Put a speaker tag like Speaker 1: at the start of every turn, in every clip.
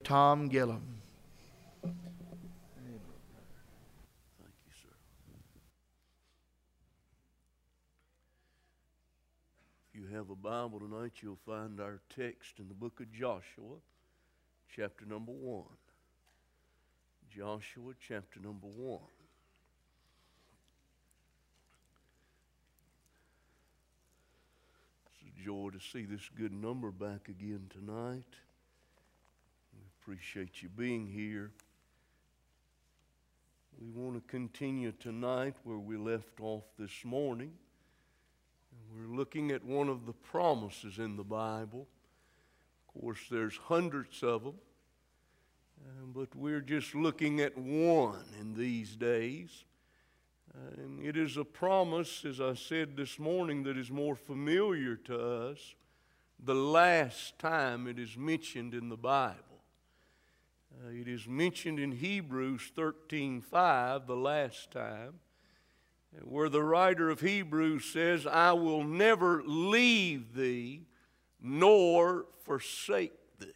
Speaker 1: Tom Gillum.
Speaker 2: Thank you, sir. If you have a Bible tonight, you'll find our text in the book of Joshua, chapter number 1. Joshua, chapter number 1. It's a joy to see this good number back again tonight. We appreciate you being here. We want to continue tonight where we left off this morning. We're looking at one of the promises in the Bible. Of course, there's hundreds of them, but we're just looking at one in these days. And it is a promise, as I said this morning, that is more familiar to us the last time it is mentioned in the Bible. It is mentioned in Hebrews 13:5 the last time, where the writer of Hebrews says, I will never leave thee nor forsake thee.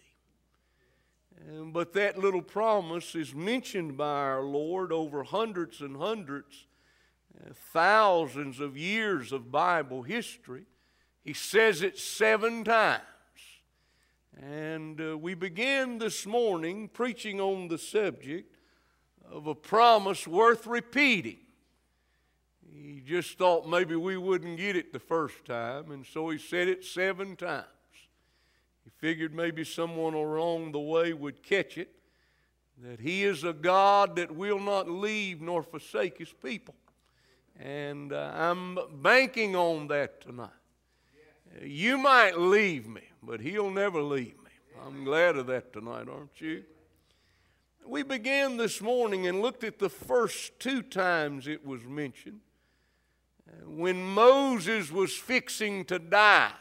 Speaker 2: But that little promise is mentioned by our Lord over hundreds and hundreds, thousands of years of Bible history. He says it 7 times. And we began this morning preaching on the subject of a promise worth repeating. He just thought maybe we wouldn't get it the first time, and so he said it 7 times. He figured maybe someone along the way would catch it, that he is a God that will not leave nor forsake his people. And I'm banking on that tonight. You might leave me, but he'll never leave me. I'm glad of that tonight, aren't you? We began this morning and looked at the first 2 times it was mentioned. When Moses was fixing to die,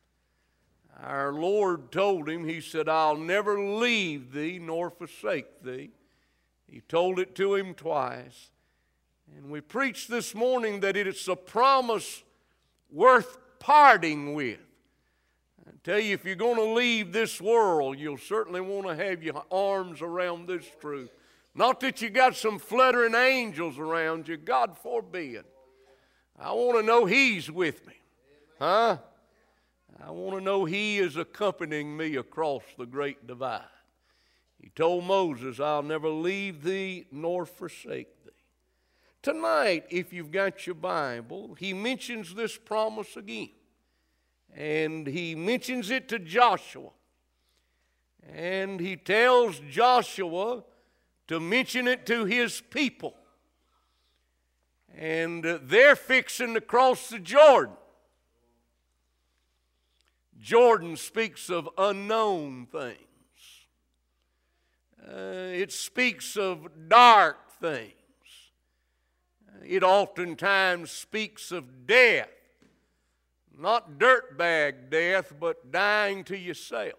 Speaker 2: our Lord told him, he said, I'll never leave thee nor forsake thee. He told it to him twice. And we preached this morning that it's a promise worth parting with. I tell you, if you're going to leave this world, you'll certainly want to have your arms around this truth. Not that you got some fluttering angels around you, God forbid. I want to know he's with me. Huh? I want to know he is accompanying me across the great divide. He told Moses, I'll never leave thee nor forsake thee. Tonight, if you've got your Bible, he mentions this promise again. And he mentions it to Joshua. And he tells Joshua to mention it to his people. And they're fixing to cross the Jordan. Jordan speaks of unknown things. It speaks of dark things. It oftentimes speaks of death. Not dirtbag death, but dying to yourself.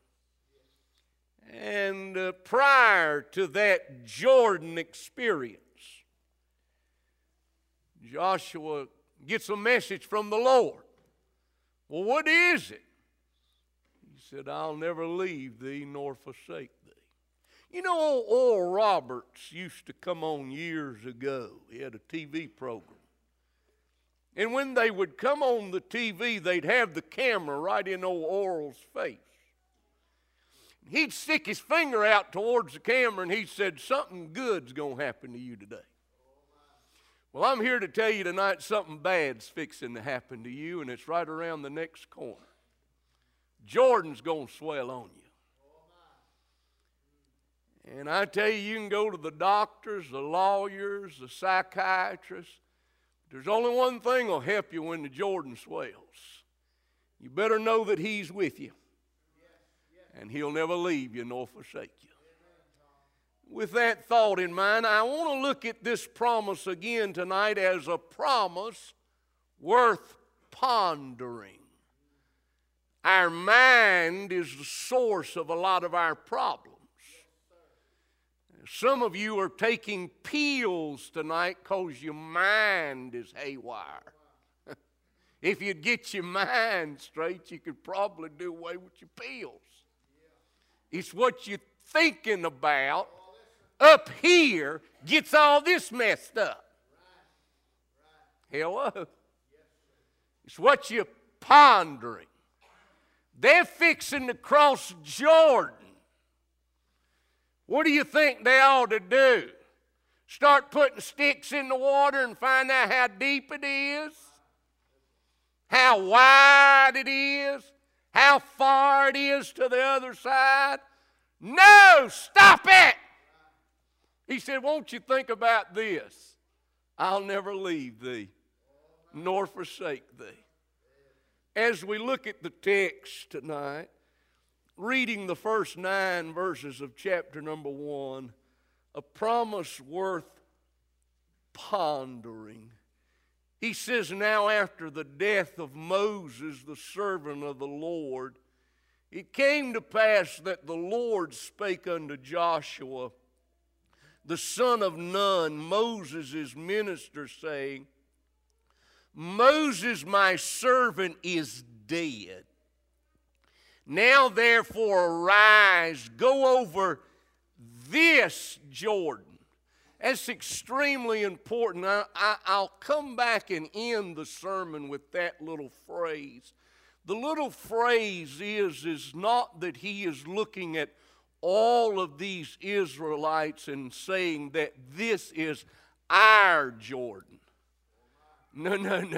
Speaker 2: And prior to that Jordan experience, Joshua gets a message from the Lord. Well, what is it? He said, I'll never leave thee nor forsake thee. You know, old Oral Roberts used to come on years ago. He had a TV program. And when they would come on the TV, they'd have the camera right in old Oral's face. He'd stick his finger out towards the camera and he said, something good's going to happen to you today. Well, I'm here to tell you tonight something bad's fixing to happen to you, and it's right around the next corner. Jordan's going to swell on you. And I tell you can go to the doctors, the lawyers, the psychiatrists. There's only one thing will help you when the Jordan swells. You better know that he's with you. And he'll never leave you nor forsake you. With that thought in mind, I want to look at this promise again tonight as a promise worth pondering. Our mind is the source of a lot of our problems. Some of you are taking pills tonight because your mind is haywire. If you'd get your mind straight, you could probably do away with your pills. It's what you thinking about up here gets all this messed up. Hello? It's what you're pondering. They're fixing to cross Jordan. What do you think they ought to do? Start putting sticks in the water and find out how deep it is? How wide it is? How far it is to the other side? No, stop it! He said, won't you think about this? I'll never leave thee, nor forsake thee. As we look at the text tonight, reading the first 9 verses of chapter number 1, a promise worth pondering. He says, now after the death of Moses, the servant of the Lord, it came to pass that the Lord spake unto Joshua, the son of Nun, Moses' minister, saying, Moses, my servant, is dead. Now therefore arise, go over this Jordan. That's extremely important. I'll come back and end the sermon with that little phrase. The little phrase is not that he is looking at all of these Israelites and saying that this is our Jordan. No.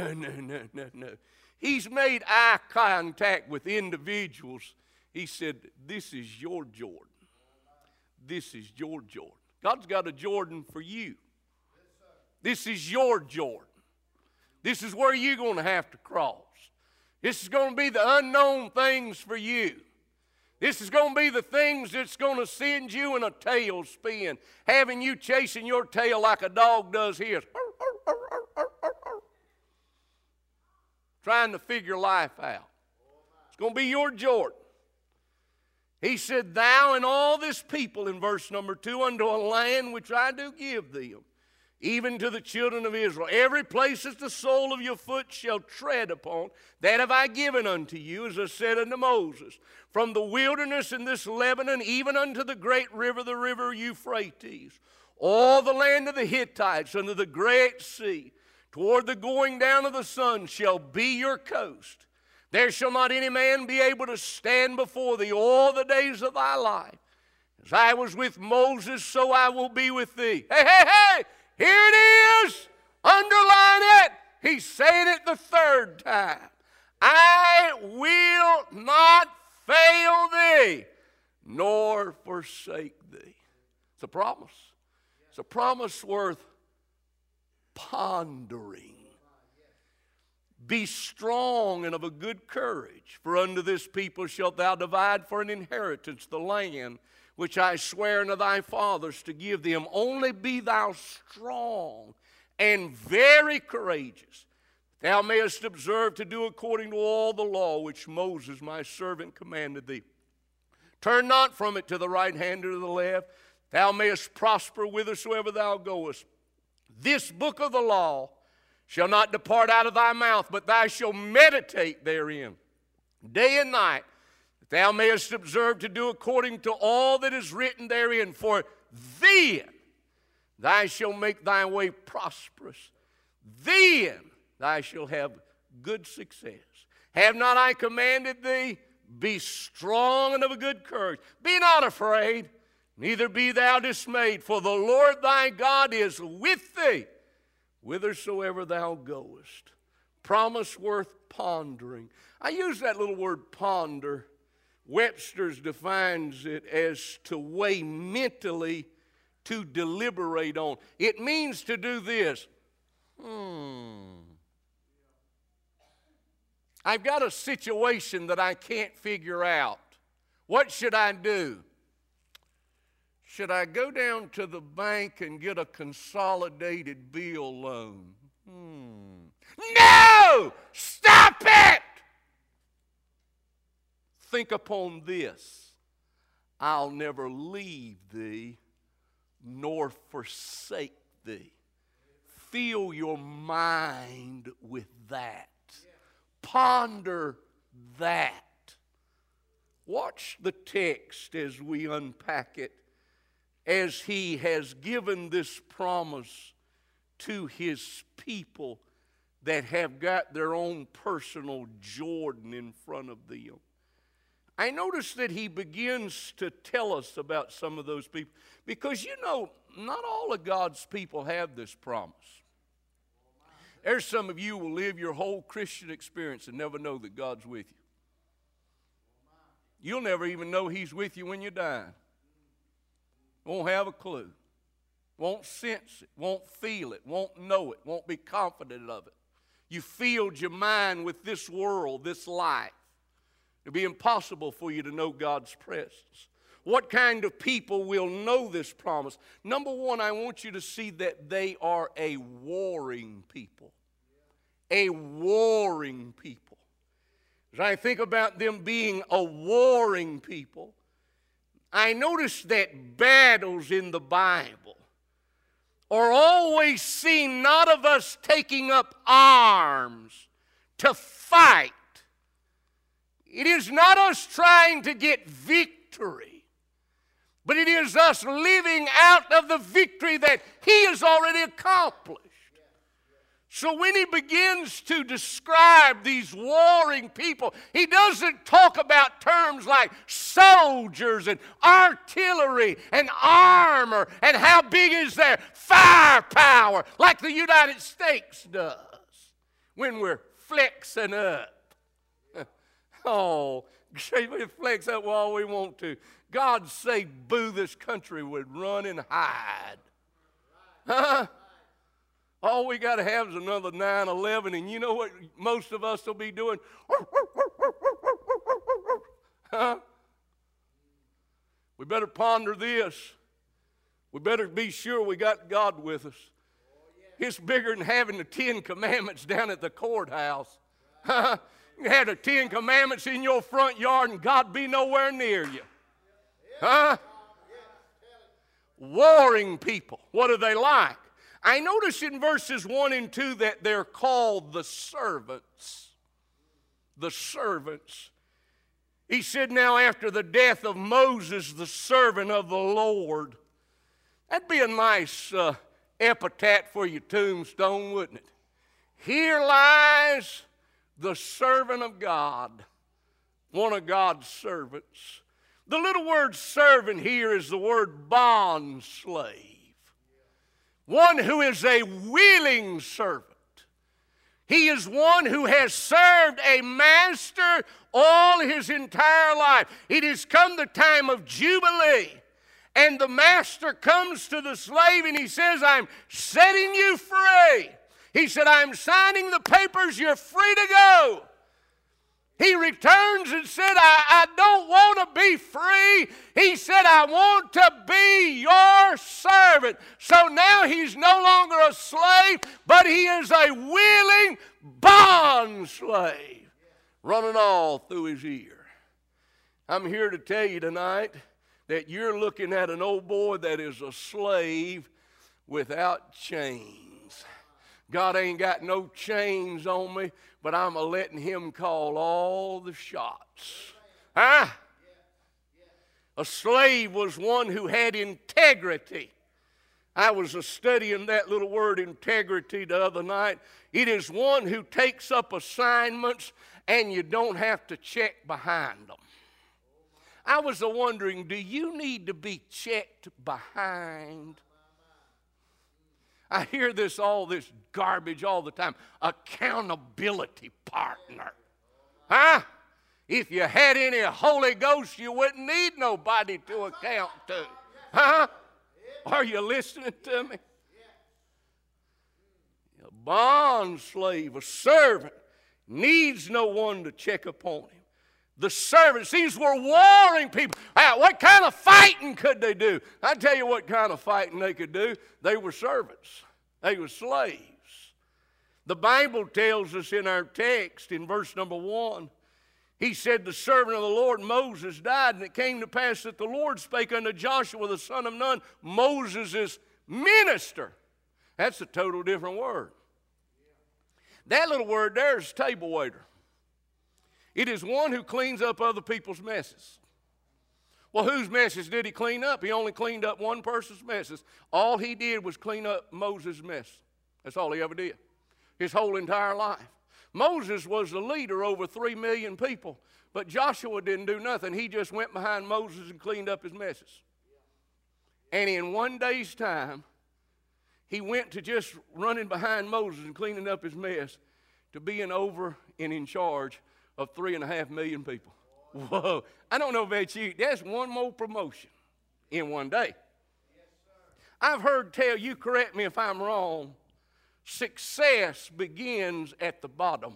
Speaker 2: He's made eye contact with individuals. He said, this is your Jordan. This is your Jordan. God's got a Jordan for you. This is your Jordan. This is where you're going to have to cross. This is going to be the unknown things for you. This is going to be the things that's going to send you in a tailspin, having you chasing your tail like a dog does his. Trying to figure life out. It's going to be your Jordan. He said, thou and all this people, in verse number 2, unto a land which I do give them, even to the children of Israel. Every place that the sole of your foot shall tread upon, that have I given unto you, as I said unto Moses, from the wilderness in this Lebanon, even unto the great river, the river Euphrates, all the land of the Hittites, unto the great sea, toward the going down of the sun shall be your coast. There shall not any man be able to stand before thee all the days of thy life. As I was with Moses, so I will be with thee. Hey! Here it is. Underline it. He's saying it the third time. I will not fail thee, nor forsake thee. It's a promise. It's a promise worth pondering. Be strong and of a good courage, for unto this people shalt thou divide for an inheritance the land which I swear unto thy fathers to give them. Only be thou strong and very courageous, thou mayest observe to do according to all the law which Moses my servant commanded thee. Turn not from it to the right hand or to the left, thou mayest prosper whithersoever thou goest. This book of the law shall not depart out of thy mouth, but thou shalt meditate therein day and night, that thou mayest observe to do according to all that is written therein. For then thou shalt make thy way prosperous. Then thou shalt have good success. Have not I commanded thee? Be strong and of a good courage. Be not afraid, neither be thou dismayed, for the Lord thy God is with thee, whithersoever thou goest. Promise worth pondering. I use that little word ponder. Webster's defines it as to weigh mentally, to deliberate on. It means to do this. I've got a situation that I can't figure out. What should I do? Should I go down to the bank and get a consolidated bill loan? No! Stop it! Think upon this. I'll never leave thee nor forsake thee. Fill your mind with that. Ponder that. Watch the text as we unpack it, as he has given this promise to his people that have got their own personal Jordan in front of them. I notice that he begins to tell us about some of those people, because you know, not all of God's people have this promise. There's some of you who will live your whole Christian experience and never know that God's with you. You'll never even know he's with you when you die. Won't have a clue. Won't sense it. Won't feel it. Won't know it. Won't be confident of it. You filled your mind with this world, this life. It'll be impossible for you to know God's presence. What kind of people will know this promise? Number one, I want you to see that they are a warring people. A warring people. As I think about them being a warring people, I notice that battles in the Bible are always seen not of us taking up arms to fight. It is not us trying to get victory, but it is us living out of the victory that he has already accomplished. So when he begins to describe these warring people, he doesn't talk about terms like soldiers and artillery and armor and how big is their firepower like the United States does when we're flexing up. Oh, we flex up all we want to. God say boo, this country would run and hide. Huh? All we got to have is another 9/11, and you know what most of us will be doing? Huh? We better ponder this. We better be sure we got God with us. It's bigger than having the 10 Commandments down at the courthouse. Huh? You have the 10 Commandments in your front yard and God be nowhere near you. Huh? Warring people. What are they like? I notice in verses 1 and 2 that they're called the servants. The servants. He said, now after the death of Moses, the servant of the Lord. That'd be a nice epitaph for your tombstone, wouldn't it? Here lies the servant of God, one of God's servants. The little word servant here is the word bond slave. One who is a willing servant. He is one who has served a master all his entire life. It has come the time of Jubilee, and the master comes to the slave and he says, I'm setting you free. He said, I'm signing the papers, you're free to go. He returns and said, I don't want to be free. He said, I want to be your servant. So now he's no longer a slave, but he is a willing bond slave, running all through his ear. I'm here to tell you tonight that you're looking at an old boy that is a slave without chains. God ain't got no chains on me, but I'm letting him call all the shots. Huh? A slave was one who had integrity. I was studying that little word integrity the other night. It is one who takes up assignments and you don't have to check behind them. I was wondering, do you need to be checked behind? I hear all this garbage all the time. Accountability partner. Huh? If you had any Holy Ghost, you wouldn't need nobody to account to. Huh? Are you listening to me? A bond slave, a servant, needs no one to check upon him. The servants, these were warring people. What kind of fighting could they do? I tell you what kind of fighting they could do. They were servants. They were slaves. The Bible tells us in our text in verse number 1, he said, the servant of the Lord Moses died, and it came to pass that the Lord spake unto Joshua the son of Nun, Moses' minister. That's a total different word. That little word there is table waiter. It is one who cleans up other people's messes.
Speaker 1: Well, whose messes did he clean up? He only cleaned up one person's messes. All he did was clean up Moses' mess. That's all he ever did, his whole entire life. Moses was the leader over 3 million people, but Joshua didn't do nothing. He just went behind Moses and cleaned up his messes. And in one day's time, he went to just running behind Moses and cleaning up his mess to being over and in charge of 3.5 million people. Whoa, I don't know about you. That's one more promotion in one day. I've heard tell, you correct me if I'm wrong, success begins at the bottom.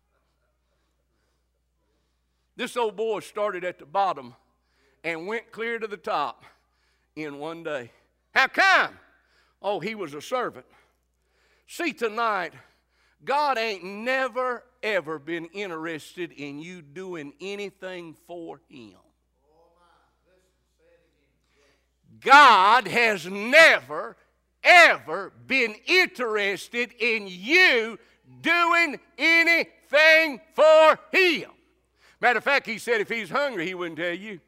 Speaker 1: This old boy started at the bottom and went clear to the top in one day. How come? Oh, he was a servant. See, tonight, God ain't never, ever been interested in you doing anything for Him. God has never, ever been interested in you doing anything for Him. Matter of fact, He said if He's hungry, He wouldn't tell you.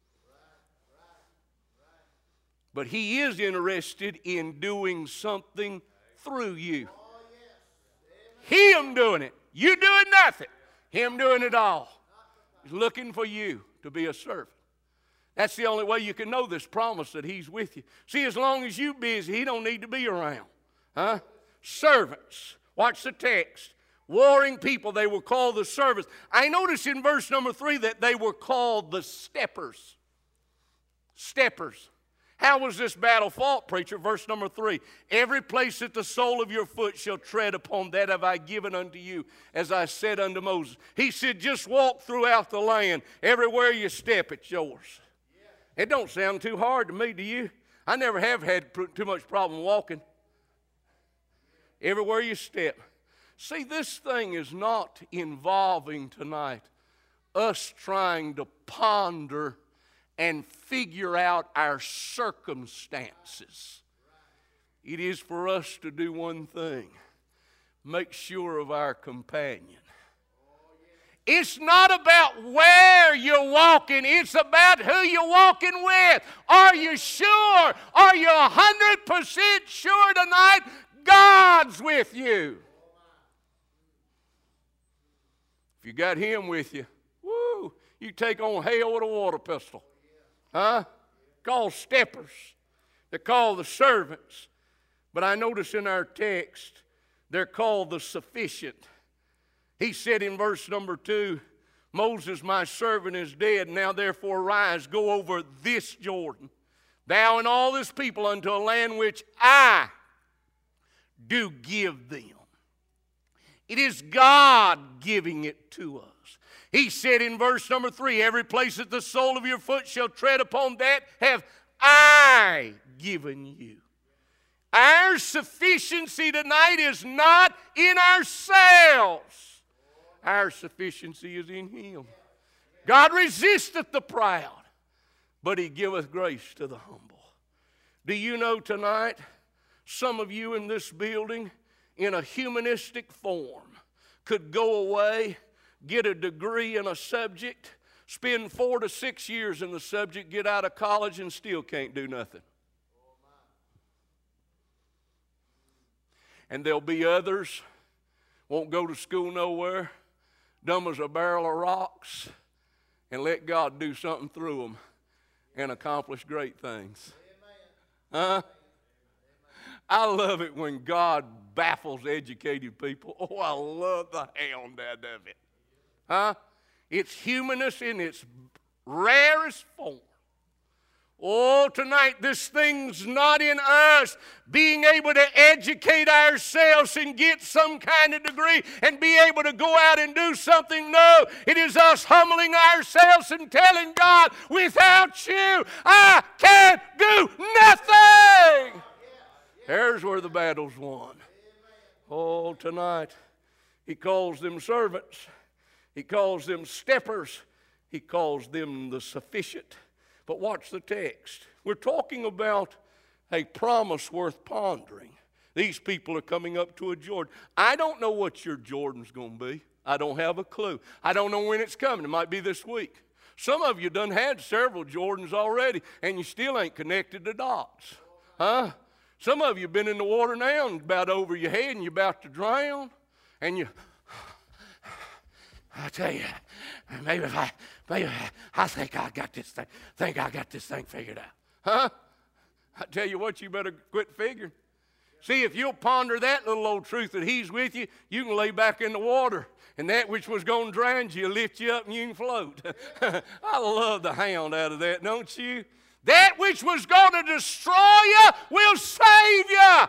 Speaker 1: But He is interested in doing something through you. Him doing it. You doing nothing. Him doing it all. He's looking for you to be a servant. That's the only way you can know this promise that He's with you. See, as long as you're busy, He don't need to be around. Huh? Servants. Watch the text. Warring people, they were called the servants. I notice in verse number 3 that they were called the steppers. Steppers. How was this battle fought, preacher? Verse number 3. Every place that the sole of your foot shall tread upon, that have I given unto you, as I said unto Moses. He said, just walk throughout the land. Everywhere you step, it's yours. It don't sound too hard to me, do you? I never have had too much problem walking. Everywhere you step. See, this thing is not involving tonight us trying to ponder and figure out our circumstances. It is for us to do one thing: make sure of our companion. It's not about where you're walking, it's about who you're walking with. Are you sure? Are you 100% sure tonight God's with you? If you got Him with you, woo, you take on hell with a water pistol. Huh? Called steppers. They're called the servants. But I notice in our text, they're called the sufficient. He said in verse number 2, Moses, my servant, is dead. Now therefore arise, go over this Jordan, thou and all this people, unto a land which I do give them. It is God giving it to us. He said in verse number 3, every place that the sole of your foot shall tread upon, that have I given you. Our sufficiency tonight is not in ourselves. Our sufficiency is in Him. God resisteth the proud, but He giveth grace to the humble. Do you know tonight, some of you in this building, in a humanistic form, could go away, get a degree in a subject, spend 4 to 6 years in the subject, get out of college, and still can't do nothing. And there'll be others, won't go to school nowhere, dumb as a barrel of rocks, and let God do something through them and accomplish great things. Huh? I love it when God baffles educated people. Oh, I love the hound out of it. Huh? It's humanist in its rarest form. Oh, tonight this thing's not in us being able to educate ourselves and get some kind of degree and be able to go out and do something. No, it is us humbling ourselves and telling God, without you, I can't do nothing. There's where the battle's won. Oh, tonight He calls them servants. He calls them steppers. He calls them the sufficient. But watch the text. We're talking about a promise worth pondering. These people are coming up to a Jordan. I don't know what your Jordan's going to be. I don't have a clue. I don't know when it's coming. It might be this week. Some of you done had several Jordans already, and you still ain't connected the dots. Huh? Some of you been in the water now and about over your head and you're about to drown. And you, I tell you, maybe I think I got this thing figured out. Huh? I tell you what, you better quit figuring. See, if you'll ponder that little old truth that He's with you, you can lay back in the water, and that which was going to drown you will lift you up and you can float. I love the hound out of that, don't you? That which was going to destroy you will save you. Amen.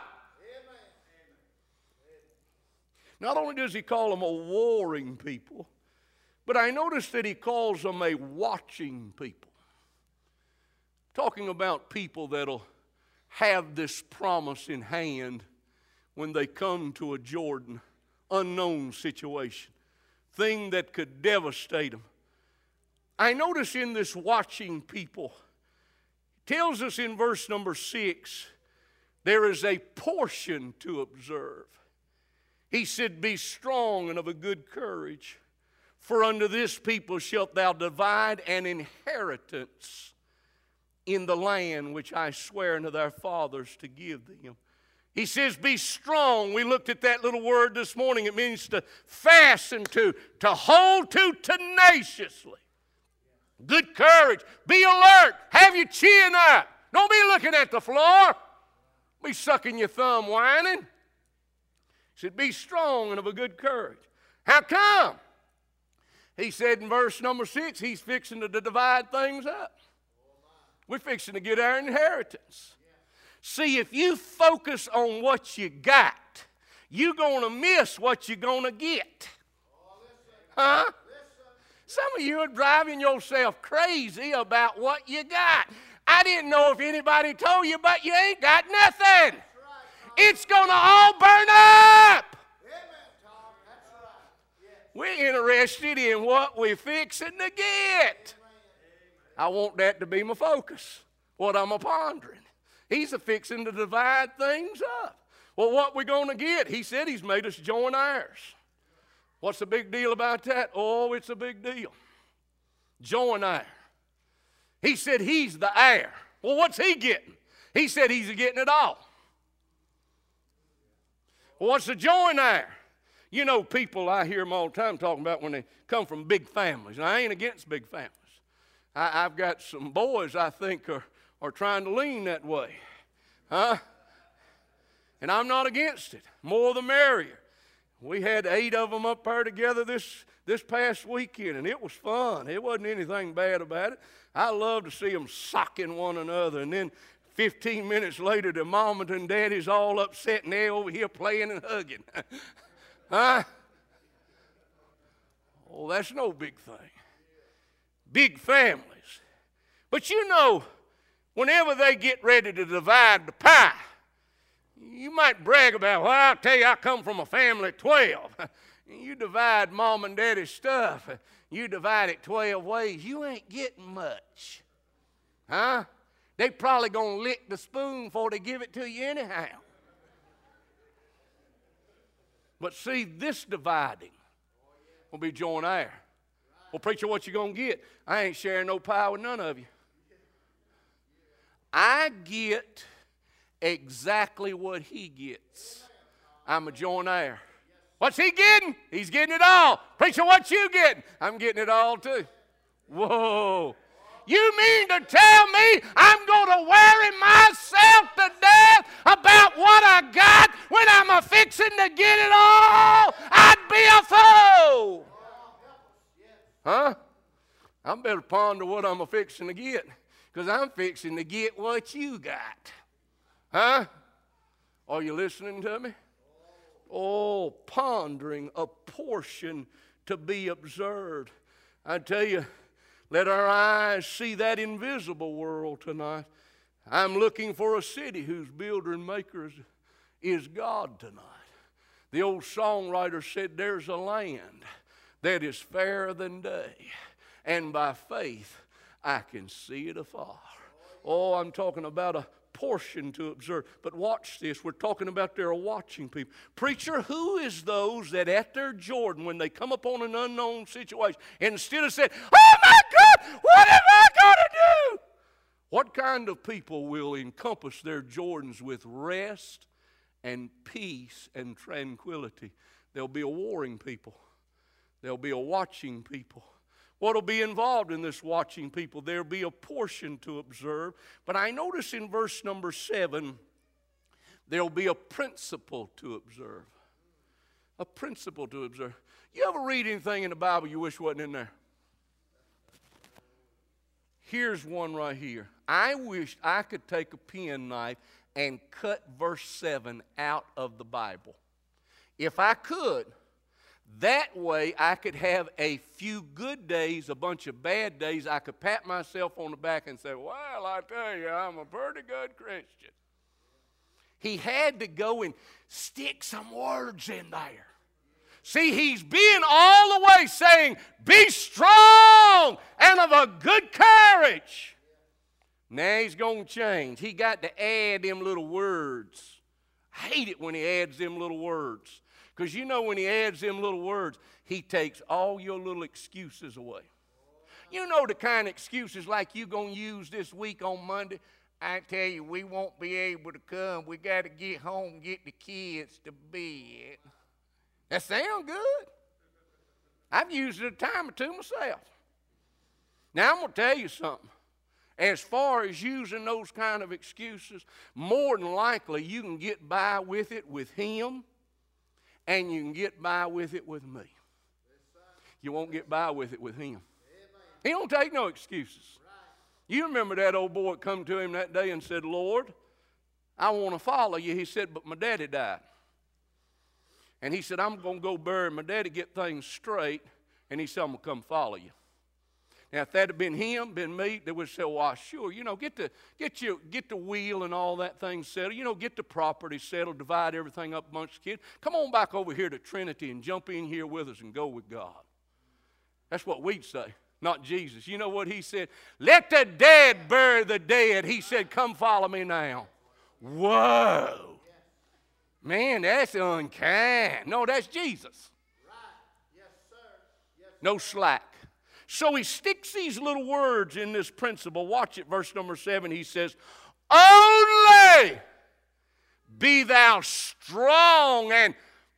Speaker 1: Not only does He call them a warring people, but I notice that He calls them a watching people. Talking about people that'll have this promise in hand when they come to a Jordan, unknown situation, thing that could devastate them. I notice in this watching people, it tells us in verse number 6, there is a portion to observe. He said, be strong and of a good courage, for unto this people shalt thou divide an inheritance in the land which I swear unto their fathers to give them. He says, be strong. We looked at that little word this morning. It means to fasten to hold to tenaciously. Good courage. Be alert. Have your chin up. Don't be looking at the floor. Be sucking your thumb whining. He said, be strong and of a good courage. How come? He said in verse number 6, He's fixing to divide things up. We're fixing to get our inheritance. See, if you focus on what you got, you're going to miss what you're going to get. Huh? Some of you are driving yourself crazy about what you got. I didn't know if anybody told you, but you ain't got nothing. It's going to all burn up. We're interested in what we're fixing to get. I want that to be my focus, what I'm a-pondering. He's a-fixing to divide things up. Well, what we're going to get? He said He's made us joint heirs. What's the big deal about that? Oh, it's a big deal. Joint heir. He said He's the heir. Well, what's He getting? He said He's getting it all. Well, what's a joint heir? You know, people, I hear them all the time talking about when they come from big families. And I ain't against big families. I've got some boys I think are trying to lean that way. Huh? And I'm not against it. More the merrier. We had 8 of them up there together this past weekend, and it was fun. It wasn't anything bad about it. I love to see them socking one another, and then 15 minutes later, the mama and daddy's all upset, and they're over here playing and hugging. Huh? Oh, that's no big thing. Big families. But you know, whenever they get ready to divide the pie, you might brag about, well, I'll tell you, I come from a family of 12. You divide mom and daddy's stuff, you divide it 12 ways, you ain't getting much. Huh? They probably going to lick the spoon before they give it to you anyhow. But see, this dividing will be joint heir. Well, preacher, what you going to get? I ain't sharing no pie with none of you. I get exactly what He gets. I'm a joint heir. What's He getting? He's getting it all. Preacher, what you getting? I'm getting it all too. Whoa. You mean to tell me I'm going to worry myself to death about what I got when I'm a-fixing to get it all? I'd be a fool. Huh? I better ponder what I'm a-fixing to get, because I'm fixing to get what you got. Huh? Are you listening to me? Oh, pondering a portion to be observed. I tell you, let our eyes see that invisible world tonight. I'm looking for a city whose builder and maker is God tonight. The old songwriter said, there's a land that is fairer than day, and by faith I can see it afar. Oh, I'm talking about a portion to observe. But watch this. We're talking about there are watching people. Preacher, who is those that at their Jordan, when they come upon an unknown situation, instead of saying, oh my What am I going to do? What kind of people will encompass their Jordans with rest and peace and tranquility? There'll be a warring people. There'll be a watching people. What will be involved in this watching people? There'll be a portion to observe. But I notice in verse number 7, there'll be a principle to observe. A principle to observe. You ever read anything in the Bible you wish wasn't in there? Here's one right here. I wish I could take a penknife and cut verse 7 out of the Bible. If I could, that way I could have a few good days, a bunch of bad days. I could pat myself on the back and say, well, I tell you, I'm a pretty good Christian. He had to go and stick some words in there. See, he's being all the way saying, be strong and of a good courage. Now he's going to change. He got to add them little words. I hate it when he adds them little words. Because you know when he adds them little words, he takes all your little excuses away. You know the kind of excuses like you're going to use this week on Monday. I tell you, we won't be able to come. We got to get home and get the kids to bed. That sound good. I've used it a time or two myself. Now, I'm going to tell you something. As far as using those kind of excuses, more than likely you can get by with it with him, and you can get by with it with me. You won't get by with it with him. He don't take no excuses. You remember that old boy that come to him that day and said, Lord, I want to follow you. He said, but my daddy died. And he said, I'm going to go bury my daddy, get things straight. And he said, I'm going to come follow you. Now, if that had been him, been me, they would say, well, sure, get the wheel and all that thing settled. Get the property settled, divide everything up amongst the kids. Come on back over here to Trinity and jump in here with us and go with God. That's what we'd say, not Jesus. You know what he said? Let the dead bury the dead. He said, come follow me now. Whoa. Man, that's unkind. No, that's Jesus. No slack. So he sticks these little words in this principle. Watch it, verse number 7. He says, only be thou strong and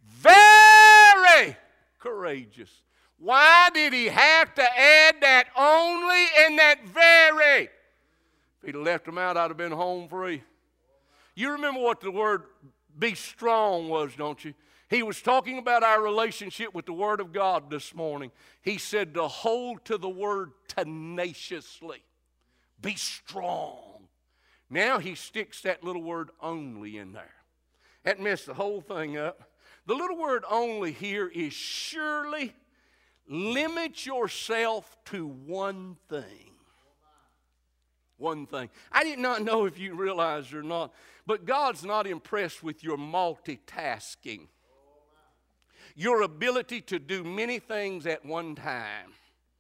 Speaker 1: very courageous. Why did he have to add that only and that very? If he'd have left them out, I'd have been home free. You remember what the word be strong was, don't you? He was talking about our relationship with the Word of God this morning. He said to hold to the Word tenaciously. Be strong. Now he sticks that little word only in there. That messed the whole thing up. The little word only here is surely limit yourself to one thing. One thing. I did not know if you realized or not, but God's not impressed with your multitasking. Your ability to do many things at one time.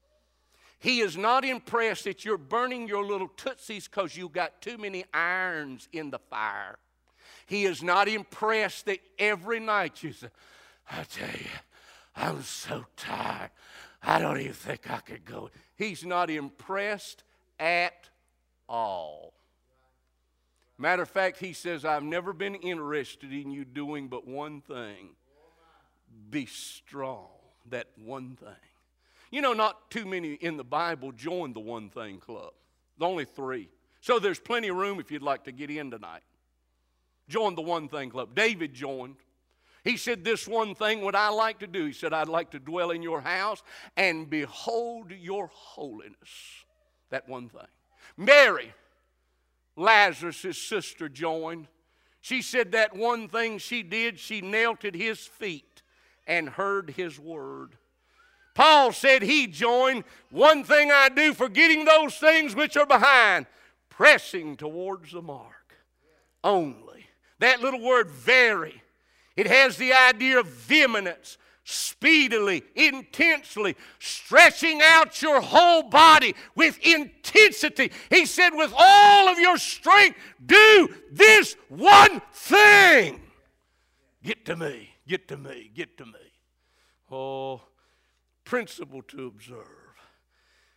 Speaker 1: He is not impressed that you're burning your little tootsies because you've got too many irons in the fire. He is not impressed that every night you say, I tell you, I'm so tired. I don't even think I could go. He's not impressed at all. Matter of fact, he says, I've never been interested in you doing but one thing. Be strong. That one thing. You know, not too many in the Bible joined the one thing club. Only 3. So there's plenty of room if you'd like to get in tonight. Join the one thing club. David joined. He said, this one thing what I like to do. He said, I'd like to dwell in your house and behold your holiness. That one thing. Mary, Lazarus' sister, joined. She said that one thing she did, she knelt at his feet and heard his word. Paul said he joined. One thing I do, forgetting those things which are behind, pressing towards the mark. Only. That little word, very, it has the idea of vehemence, speedily, intensely, stretching out your whole body with intensity. He said, with all of your strength, do this one thing. Get to me, get to me, get to me. Oh, principle to observe.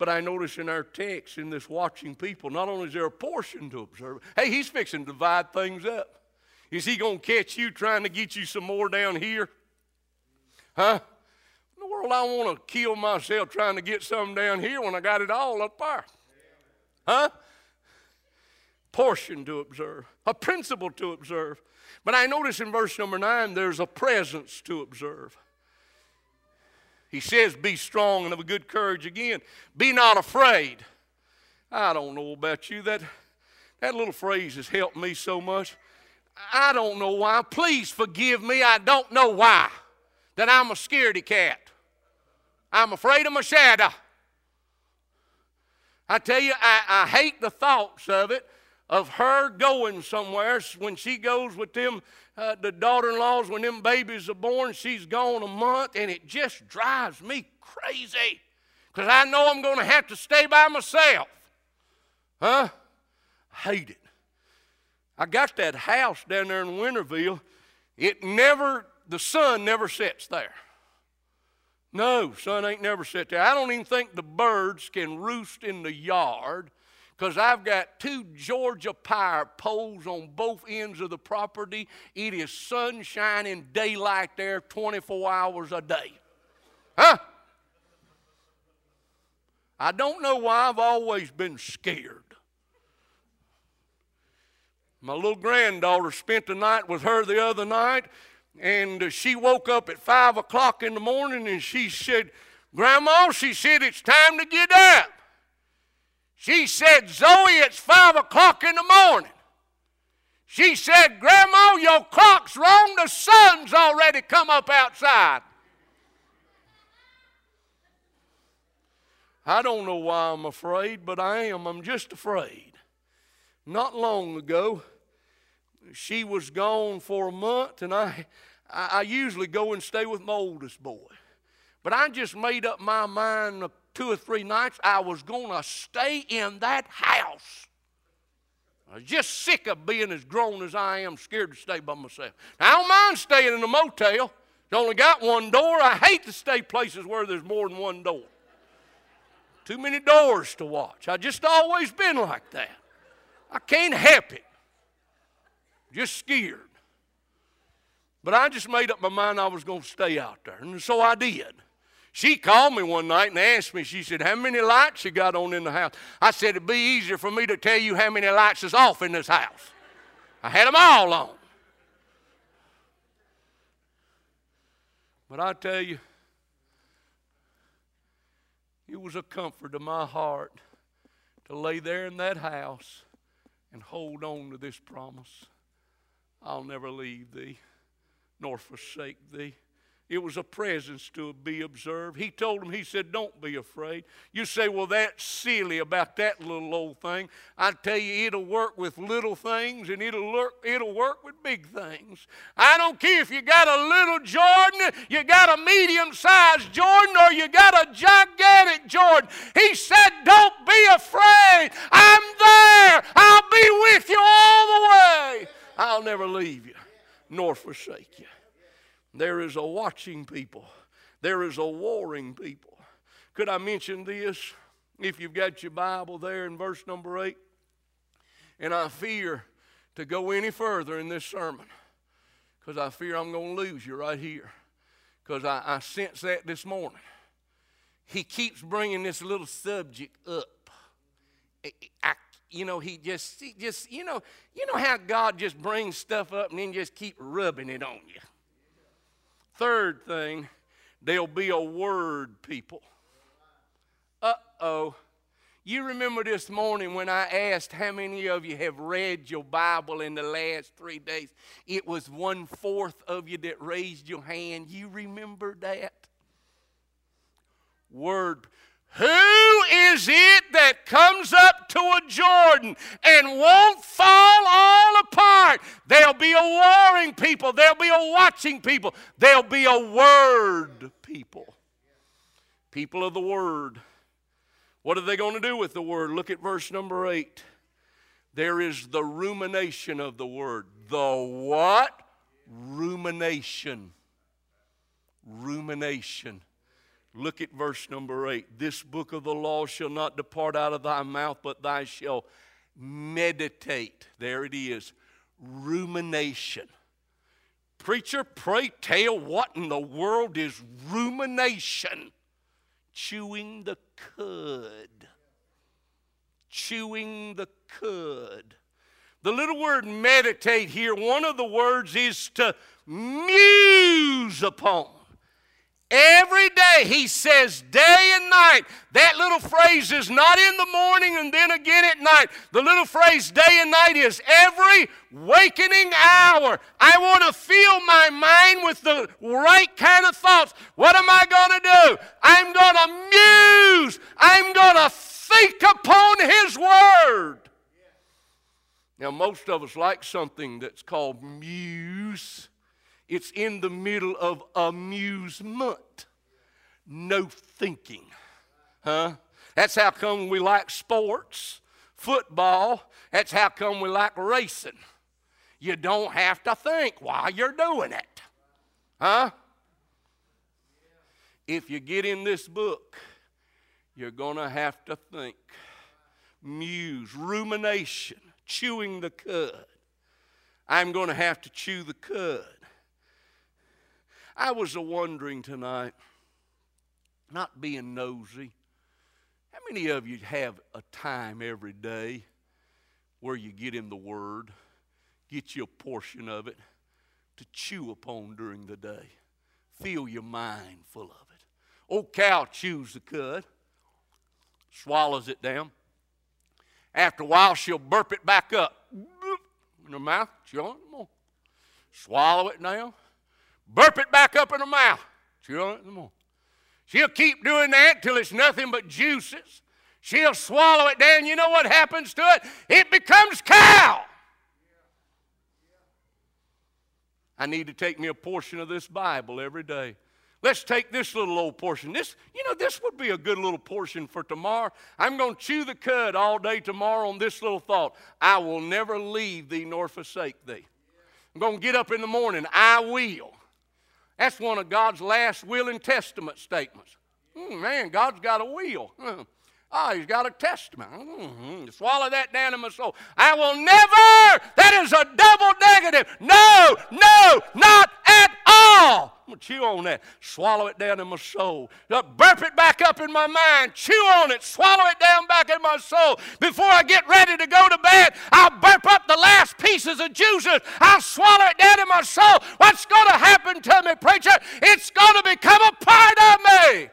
Speaker 1: But I notice in our text, in this watching people, not only is there a portion to observe, hey, he's fixing to divide things up. Is he going to catch you trying to get you some more down here? Huh? In the world, I want to kill myself trying to get something down here when I got it all up there. Huh? Portion to observe, a principle to observe. But I notice in verse number 9, there's a presence to observe. He says, be strong and of a good courage again. Be not afraid. I don't know about you. That little phrase has helped me so much. I don't know why. Please forgive me. I don't know why. That I'm a scaredy cat. I'm afraid of my shadow. I tell you, I hate the thoughts of it, of her going somewhere when she goes with them, the daughter-in-laws, when them babies are born, she's gone a month, and it just drives me crazy because I know I'm going to have to stay by myself. Huh? I hate it. I got that house down there in Winterville. The sun never sets there. No, sun ain't never set there. I don't even think the birds can roost in the yard because I've got 2 Georgia power poles on both ends of the property. It is sunshine and daylight there 24 hours a day. Huh? I don't know why I've always been scared. My little granddaughter spent the night with her the other night, and she woke up at 5 o'clock in the morning, and she said, Grandma, she said, it's time to get up. She said, Zoe, it's 5 o'clock in the morning. She said, Grandma, your clock's wrong. The sun's already come up outside. I don't know why I'm afraid, but I am. I'm just afraid. Not long ago, she was gone for a month, and I usually go and stay with my oldest boy. But I just made up my mind 2 or 3 nights I was going to stay in that house. I was just sick of being as grown as I am, scared to stay by myself. Now, I don't mind staying in a motel. It's only got 1 door. I hate to stay places where there's more than 1 door. Too many doors to watch. I just always been like that. I can't help it. Just scared. But I just made up my mind I was going to stay out there, and so I did. She called me one night and asked me, she said, how many lights you got on in the house? I said, it'd be easier for me to tell you how many lights is off in this house. I had them all on. But I tell you, it was a comfort to my heart to lay there in that house and hold on to this promise. I'll never leave thee, nor forsake thee. It was a presence to be observed. He told him, he said, don't be afraid. You say, well, that's silly about that little old thing. I tell you, it'll work with little things, and it'll work with big things. I don't care if you got a little Jordan, you got a medium-sized Jordan, or you got a gigantic Jordan. He said, don't be afraid. I'm there. I'll be with you all the way. I'll never leave you, nor forsake you. There is a watching people. There is a warring people. Could I mention this? If you've got your Bible there in verse number 8. And I fear to go any further in this sermon because I fear I'm going to lose you right here, because I sense that this morning. He keeps bringing this little subject up. He just you know how God just brings stuff up and then just keep rubbing it on you. Third thing, there'll be a word people. Uh-oh. You remember this morning when I asked how many of you have read your Bible in the last 3 days? It was 1/4 of you that raised your hand. You remember that? Word. Who is it that comes up to a Jordan and won't fall all apart? There'll be a warring people. There'll be a watching people. There'll be a word people. People of the word. What are they going to do with the word? Look at verse number 8. There is the rumination of the word. The what? Rumination. Rumination.
Speaker 2: Look at verse number 8. This book of the law shall not depart out of thy mouth, but thou shalt meditate. There it is. Rumination. Preacher, pray tell, what in the world is rumination? Chewing the cud. Chewing the cud. The little word meditate here, one of the words is to muse upon. Every day he says day and night. That little phrase is not in the morning and then again at night. The little phrase day and night is every wakening hour. I want to fill my mind with the right kind of thoughts. What am I going to do? I'm going to muse. I'm going to think upon His Word. Now most of us like something that's called muse. It's in the middle of amusement. No thinking. Huh? That's how come we like sports, football. That's how come we like racing. You don't have to think while you're doing it. Huh? If you get in this book, you're going to have to think. Muse, rumination, chewing the cud. I'm going to have to chew the cud. I was wondering tonight, not being nosy, how many of you have a time every day where you get in the Word, get you a portion of it to chew upon during the day? Fill your mind full of it. Old cow chews the cud, swallows it down. After a while, she'll burp it back up in her mouth, chew on it more. Swallow it down. Burp it back up in her mouth. Chew on it some more. She'll keep doing that till it's nothing but juices. She'll swallow it down. You know what happens to it? It becomes cow. I need to take me a portion of this Bible every day. Let's take this little old portion. This would be a good little portion for tomorrow. I'm going to chew the cud all day tomorrow on this little thought. I will never leave thee nor forsake thee. I'm going to get up in the morning. I will. That's one of God's last will and testament statements. Man, God's got a will. He's got a testament. Swallow that down in my soul. I will never. That is a double negative. No, not at all. I'm going to chew on that. Swallow it down in my soul. Burp it back up in my mind. Chew on it. Swallow it down back in my soul. Before I get ready to go to bed, I'll burp up the last pieces of juices. I'll swallow it down in my soul. What's going to happen to me, preacher? It's going to become a part of me.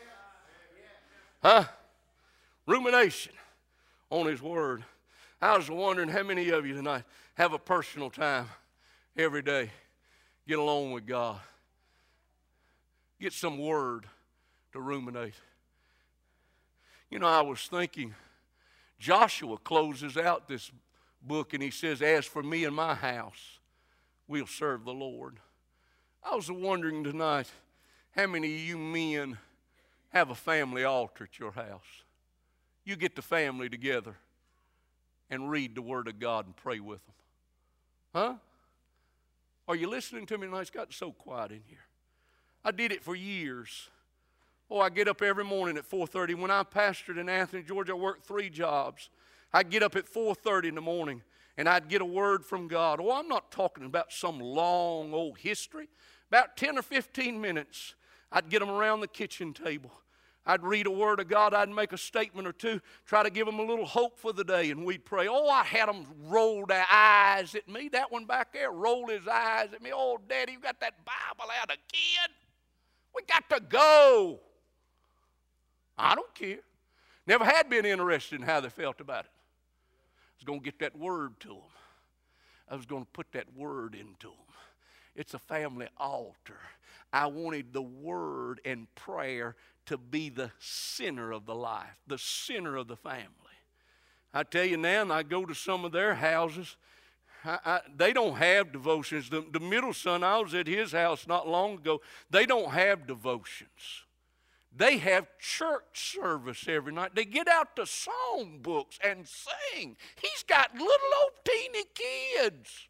Speaker 2: Huh? Rumination on His Word. I was wondering how many of you tonight have a personal time every day. Get along with God. Get some Word to ruminate. You know, I was thinking, Joshua closes out this book and he says, as for me and my house, we'll serve the Lord. I was wondering tonight, how many of you men have a family altar at your house? You get the family together and read the Word of God and pray with them. Huh? Are you listening to me tonight? It's gotten so quiet in here. I did it for years. I get up every morning at 4:30. When I pastored in Athens, Georgia, I worked 3 jobs. I'd get up at 4:30 in the morning and I'd get a word from God. I'm not talking about some long old history. About 10 or 15 minutes, I'd get them around the kitchen table. I'd read a word of God. I'd make a statement or two, try to give them a little hope for the day, and we'd pray. I had them roll their eyes at me. That one back there rolled his eyes at me. Oh, Daddy, you got that Bible out again? We got to go. I don't care. Never had been interested in how they felt about it. I was going to get that word to them. I was going to put that word into them. It's a family altar. I wanted the word and prayer to be the center of the life, the center of the family. I tell you now, and I go to some of their houses, they don't have devotions. The middle son, I was at his house not long ago, they don't have devotions. They have church service every night. They get out the song books and sing. He's got little old teeny kids.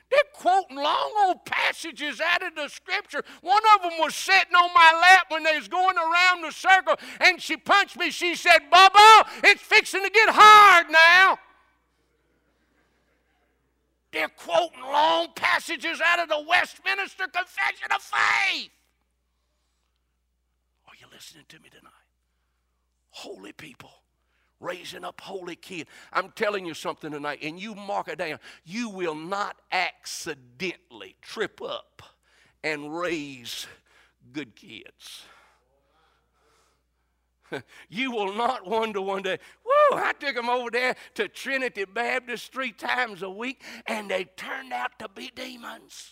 Speaker 1: They're quoting long old passages out of the Scripture. One of them was sitting on my lap when they was going around the circle, and she punched me. She said, "Bubba, it's fixing to get hard now." They're quoting long passages out of the Westminster Confession of Faith. Are you listening to me tonight? Holy people. Raising up holy kids. I'm telling you something tonight, and you mark it down. You will not accidentally trip up and raise good kids. You will not wonder one day, whoa, I took them over there to Trinity Baptist 3 times a week, and they turned out to be demons.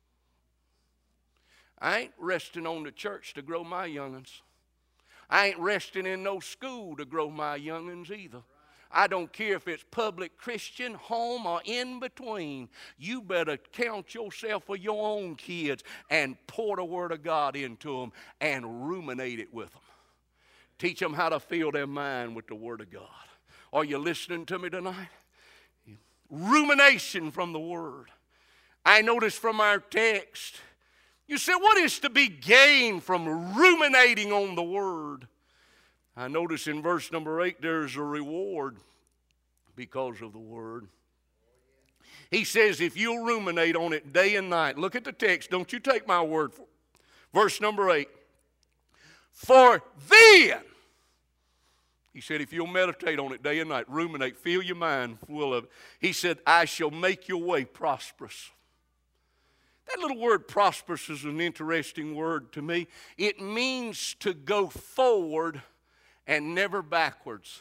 Speaker 1: I ain't resting on the church to grow my young'uns. I ain't resting in no school to grow my young'uns either. I don't care if it's public Christian, home, or in between. You better count yourself for your own kids and pour the Word of God into them and ruminate it with them. Teach them how to fill their mind with the Word of God. Are you listening to me tonight? Rumination from the Word. I notice from our text, you say, what is to be gained from ruminating on the Word? I notice in verse number 8 there's a reward because of the Word. He says if you'll ruminate on it day and night. Look at the text. Don't you take my word for it. Verse number 8. For then, he said if you'll meditate on it day and night, ruminate, fill your mind full of it. He said, I shall make your way prosperous. That little word prosperous is an interesting word to me. It means to go forward and never backwards.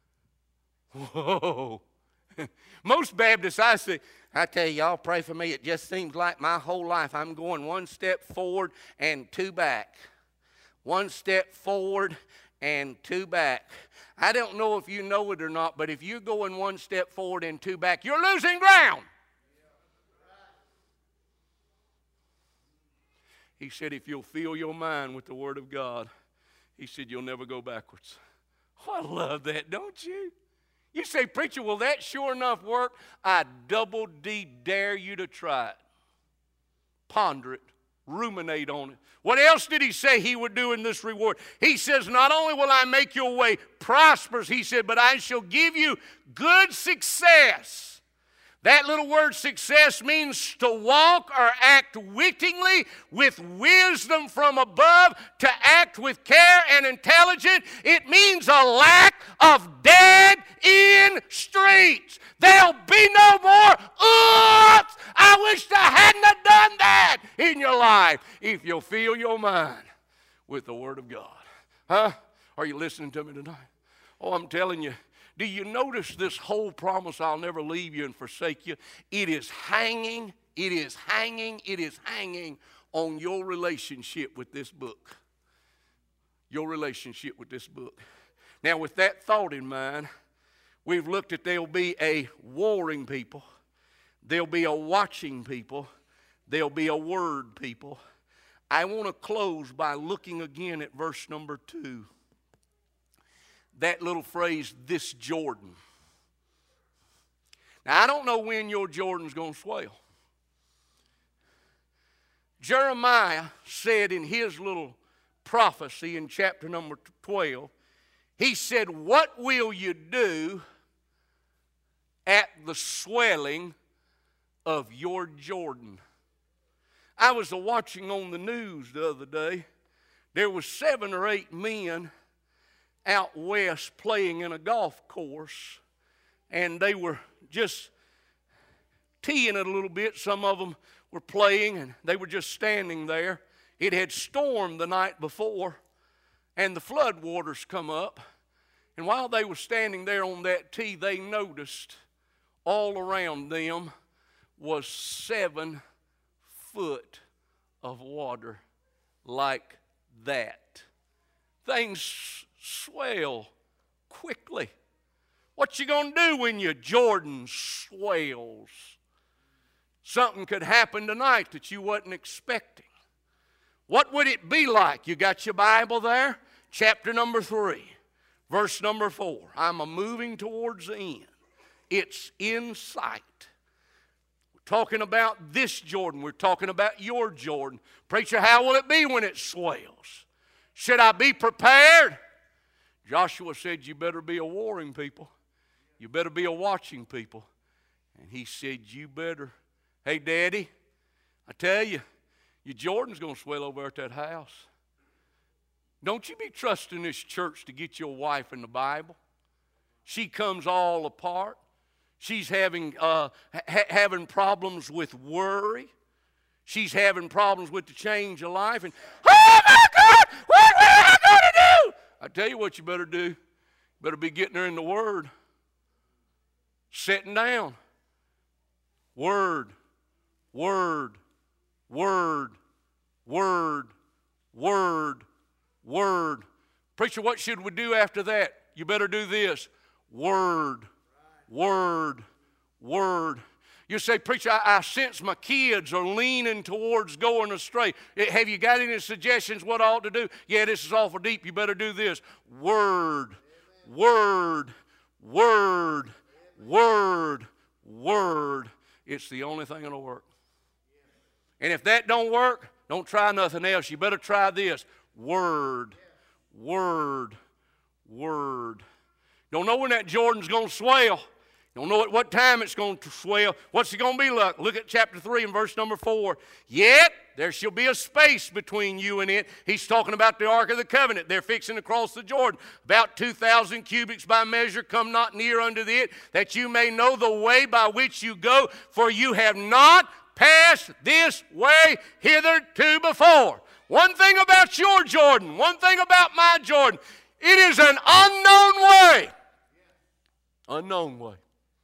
Speaker 1: Whoa. Most Baptists, I tell you, y'all pray for me. It just seems like my whole life I'm going one step forward and 2 back. One step forward and 2 back. I don't know if you know it or not, but if you're going 1 step forward and 2 back, you're losing ground. He said, if you'll fill your mind with the Word of God, he said, you'll never go backwards. Oh, I love that, don't you? You say, preacher, will that sure enough work? I double D dare you to try it. Ponder it. Ruminate on it. What else did he say he would do in this reward? He says, not only will I make your way prosperous, he said, but I shall give you good success. That little word success means to walk or act wittingly with wisdom from above, to act with care and intelligence. It means a lack of dead-end streets. There'll be no more, oops, I wish I hadn't have done that in your life if you'll fill your mind with the Word of God. Huh? Are you listening to me tonight? Oh, I'm telling you. Do you notice this whole promise, I'll never leave you and forsake you? It is hanging on your relationship with this book. Your relationship with this book. Now, with that thought in mind, we've looked at there'll be a warring people. There'll be a watching people. There'll be a word people. I want to close by looking again at verse number 2. That little phrase, this Jordan. Now, I don't know when your Jordan's going to swell. Jeremiah said in his little prophecy in chapter number 12, he said, what will you do at the swelling of your Jordan? I was watching on the news the other day. There was 7 or 8 men out west playing in a golf course, and they were just teeing it a little bit. Some of them were playing, and they were just standing there. It had stormed the night before, and the flood waters come up, and while they were standing there on that tee, they noticed all around them was 7 foot of water like that. Things swell quickly. What you gonna do when your Jordan swells? Something could happen tonight that you wasn't expecting. What would it be like? You got your Bible there? Chapter number 3, verse number 4. I'm moving towards the end. It's in sight. talking about this Jordan. We're talking about your Jordan. Preacher, how will it be when it swells? Should I be prepared? Joshua said, you better be a warring people. You better be a watching people. And he said, you better. Hey, Daddy, I tell you, your Jordan's going to swell over at that house. Don't you be trusting this church to get your wife in the Bible. She comes all apart. She's having problems with worry. She's having problems with the change of life. And, oh my God, what am I going to do? I tell you what you better do. You better be getting her in the Word. Sitting down. Word, word, word, word, word, word. Preacher, what should we do after that? You better do this. Word, word, word. You say, preacher, I sense my kids are leaning towards going astray. Have you got any suggestions what I ought to do? Yeah, this is awful deep. You better do this. Word, word, word, word, word. It's the only thing that'll work. And if that don't work, don't try nothing else. You better try this. Word, word, word. Don't know when that Jordan's going to swell. Don't know at what time it's going to swell. What's it going to be like? Look at chapter 3 and verse number 4. Yet there shall be a space between you and it. He's talking about the Ark of the Covenant. They're fixing to cross the Jordan. About 2,000 cubits by measure. Come not near unto it, that you may know the way by which you go. For you have not passed this way hitherto before. One thing about your Jordan. One thing about my Jordan. It is an unknown way. Unknown way.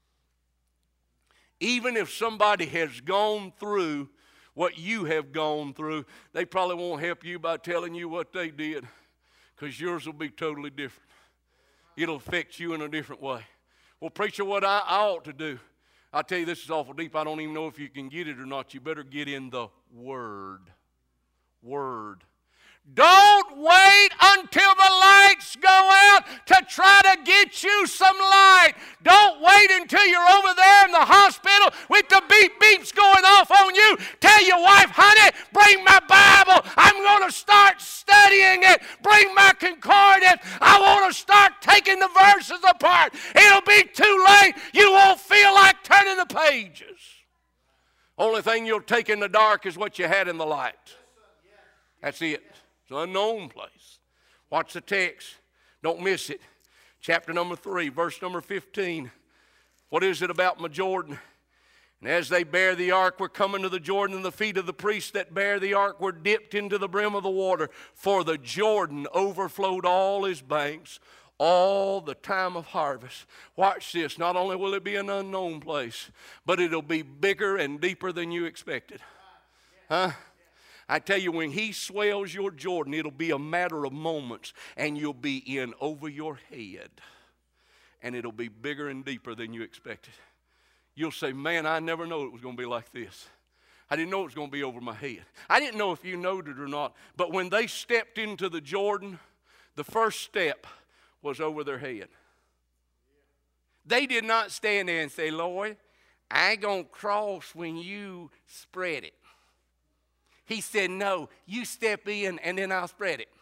Speaker 1: Even if somebody has gone through what you have gone through, they probably won't help you by telling you what they did, because yours will be totally different. It'll affect you in a different way. Well, preacher, what I ought to do, I tell you, this is awful deep. I don't even know if you can get it or not. You better get in the Word. Word. Don't wait until the lights go out to try to get you some light. Don't wait until you're over there in the hospital with the beep beeps going off on you. Tell your wife, honey, bring my Bible. I'm going to start studying it. Bring my concordance. I want to start taking the verses apart. It'll be too late. You won't feel like turning the pages. Only thing you'll take in the dark is what you had in the light. That's it. It's an unknown place. Watch the text. Don't miss it. Chapter number 3, verse number 15. What is it about my Jordan? And as they bear the ark, were coming to the Jordan, and the feet of the priests that bear the ark were dipped into the brim of the water. For the Jordan overflowed all his banks all the time of harvest. Watch this. Not only will it be an unknown place, but it'll be bigger and deeper than you expected. Huh? I tell you, when he swells your Jordan, it'll be a matter of moments, and you'll be in over your head, and it'll be bigger and deeper than you expected. You'll say, man, I never knew it was going to be like this. I didn't know it was going to be over my head. I didn't know if you noted it or not, but when they stepped into the Jordan, the first step was over their head. They did not stand there and say, Lord, I ain't going to cross when you spread it. He said, no, you step in and then I'll spread it.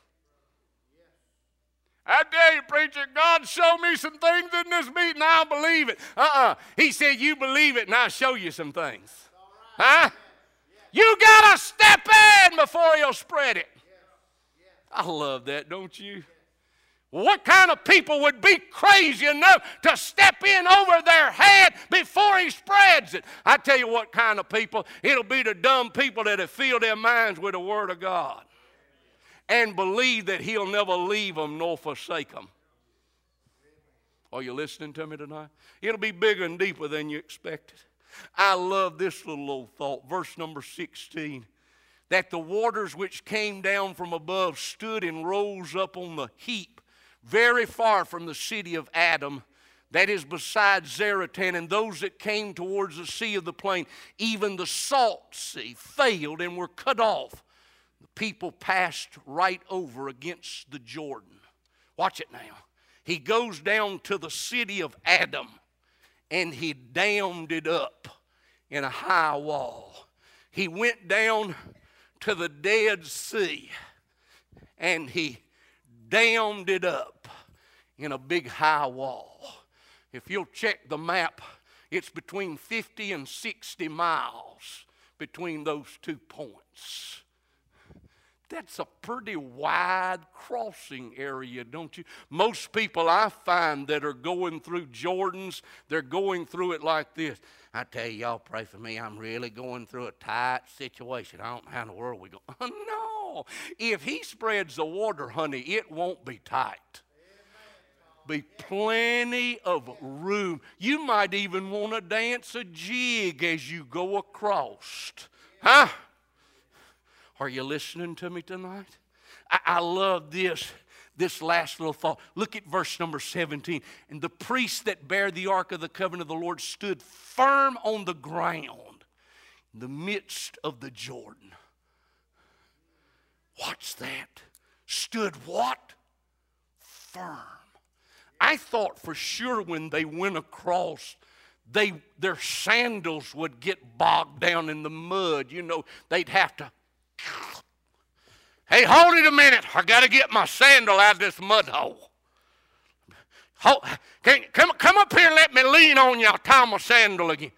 Speaker 1: I tell you, preacher, God showed me some things in this meeting. I believe it. He said, you believe it and I'll show you some things. Huh? You got to step in before he'll spread it. I love that, don't you? What kind of people would be crazy enough to step in over their head before he spreads it? I tell you what kind of people. It'll be the dumb people that have filled their minds with the Word of God and believe that he'll never leave them nor forsake them. Are you listening to me tonight? It'll be bigger and deeper than you expected. I love this little old thought. Verse number 16. That the waters which came down from above stood and rose up on the heap very far from the city of Adam, that is beside Zaratan, and those that came towards the sea of the plain, even the salt sea, failed and were cut off. The people passed right over against the Jordan. Watch it now. He goes down to the city of Adam, and he dammed it up in a high wall. He went down to the Dead Sea and he dammed it up in a big high wall. If you'll check the map, it's between 50 and 60 miles between those 2 points. That's a pretty wide crossing area, don't you? Most people I find that are going through Jordans, they're going through it like this. I tell you, y'all pray for me. I'm really going through a tight situation. I don't know how in the world we go. No. If he spreads the water, honey, it won't be tight. Be plenty of room. You might even want to dance a jig as you go across. Huh? Are you listening to me tonight? I love this last little thought. Look at verse number 17. And the priests that bear the ark of the covenant of the Lord stood firm on the ground in the midst of the Jordan. What's that? Stood what? Firm. I thought for sure when they went across, their sandals would get bogged down in the mud. You know, they'd have to, hey, hold it a minute. I got to get my sandal out of this mud hole. Come up here and let me lean on you. I'll tie my sandal again.